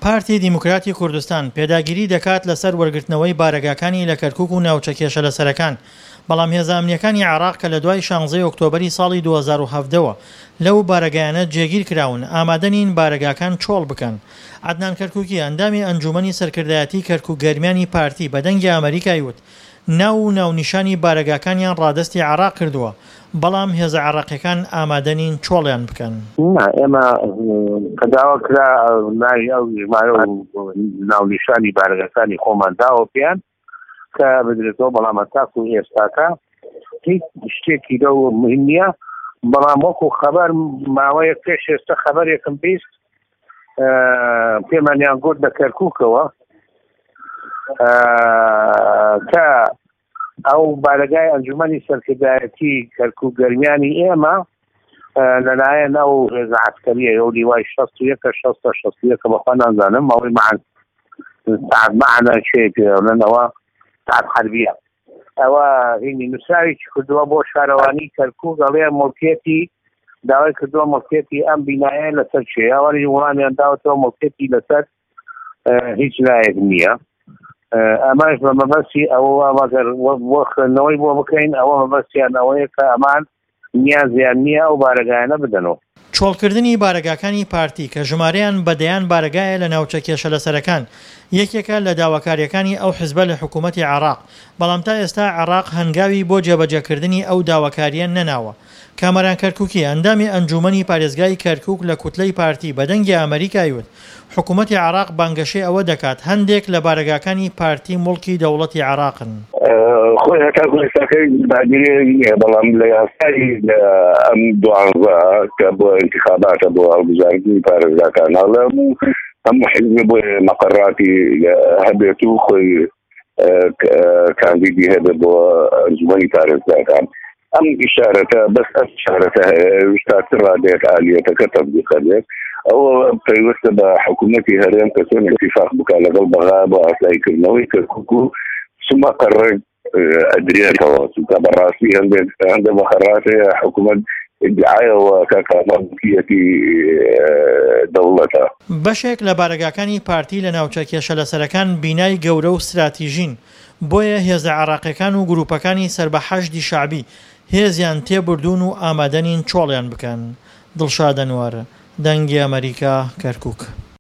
پارتی دیموکراتی کوردستان پێداگیری دەکات لەسەر وەرگرتنەوەی بارەگاکانی لە کەرکووک و ناوچە کێشە لەسەرەکان، بەڵام هێزە ئەمنیەکانی عێراق کە لە دوای 16 ئۆکتۆبەری ساڵی 2017ەوە لەو بارەگایانە جێگیر کراون ئامادەنین بارەگاکان چۆڵ بکەن. عەدنان کەرکووکی ئەندامی ئەنجومەنی سەرکردایەتی کەرکووک گەرمیانی پارتی بە دەنگی ئەمریکای وت ناو و ناونیشانی بارەگاکانیان ڕادستی عێراق کردووە، بەڵام هێزە عێراقیەکان ئامادەنین چۆڵیان بکەن. ئێمە کە داوا کرا ناوی ئەو ژمارە و ناونیشانی بارەگاکانی خۆمان داوە پێیان کە بدرێتەوە، بەڵام هەتاکو ئێستاکە هیچ شتێکی لەو مهم نییە، بەڵام وەکو خەبەر ماوەیە پێش ئێستا خەبەرێکم بیست پێمانیان گوت لە کەرکووکەوە کە ئەو بارەگای ئەنجومەنی سەرکردایەتی کەرکووک گەرمیانی ئێمە لەلایەن ئەو هێزە عەسکەریە ئەو لیوای 61 کە بەخوا نازانم ئەوەی معنە شێ پێڵێنەوە تاعت حەربیە، ئەوە هینی نووسراوێکی کردووە بۆ شارەوانی کەرکووک، ئەڵێ مڵکێتی داوای کردووە مڵکێتی ئەم بینایە لەسەر چێ، ئەوەی وڵامیان داوەتەوە مڵکێتی لەسەر هیچ لایەک نییە. ئەماش بە مەبەستی ئەوە مەگەر وەخنەوەی بۆ بکەین ئەوە مەبەستیان ئەوەیە کە ئەمان نیازیان نییە ئەو بارەگایانە بدەنەوە. چۆڵکردنی بارەگاکانی پارتی کە ژمارەیان بەدەیان بارەگایە لە ناوچە کێشە لەسەرەکان یەکێکە لە داواکاریەکانی ئەو حیزبە لە حکوومەتی عێراق، بەڵام تا ئێستا عێراق هەنگاوی بۆ جێبەجێکردنی ئەو داواکاریە نەناوە. کامەران کەرکووکی ئەندامی ئەنجومەنی پارێزگای کەرکووک لە کوتلەی پارتی بە دەنگی ئەمریکای وت حکوومەتی عێراق بانگەشەی ئەوە دەکات هەندێک لە بارەگاکانی پارتی مڵکی دەوڵەتی عێراقن. خۆی هەتاکو ئێستاکەی داگیری نییە، بەڵام لە یاسایی ئەم دوانزە کە بۆ انتخاباتە بۆ هەڵبژاردننی پارێزگاکانەڵە هەموو حیزب بۆ مەقەڕاتی هەبێت و خۆی کاندیدی هەبێت بۆ ئەنجومەنی پارێزگاکان. ئەم ئیشارەتە بەس ئەم ئیشارەتە شتاتر ڕادێک ئالیەتەکە تەطبیق دێت، ئەوە پەیوەستە بە حکوومەتی هەرێم کە چۆن اتفاق بکات لەگەڵ بەغا بۆ ئاساییکردنەوەی کەرکووک و سمەقەڕێ ئەدرێتەوە، چونکە بەڕاستی هەندێک مەقەڕاتەیە حکوومەت ادعایەوە کە کارمەندیەتی دەوڵەتە. بەشێک لە بارەگاکانی پارتی لە ناوچە کێشە لەسەرەکان بینای گەورە و استراتیژین، بۆیە هێزە عێراقیەکان و گروپەکانی سەربەحەشدی شعبی هێزیان تێبردون و ئامادەنین چۆڵیان بکەن. دڵشاد ئەنوار، دەنگی ئەمریکا، کەرکووک.